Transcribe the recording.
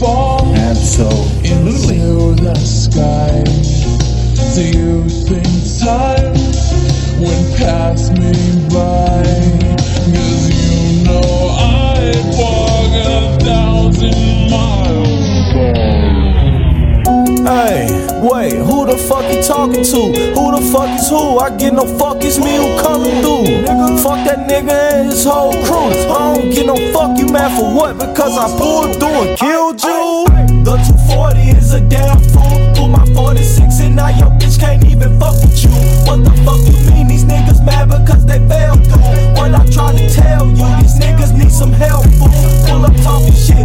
fall into the sky. Do you think time would pass me by? 'Cause you know I'd walk 1,000 miles. Hey, wait, who the fuck you talking to? Who the fuck is who? I get no fuck, it's me who coming through. Nigga, fuck that nigga and his whole crew. I don't get no fuck, you mad for what? Because I pulled through and killed you. The 240 is a damn fool. Pull my 46 and now your bitch can't even fuck with you. What the fuck you mean? These niggas mad because they failed through. What I try to tell you, these niggas need some help, fool. Pull up talking shit,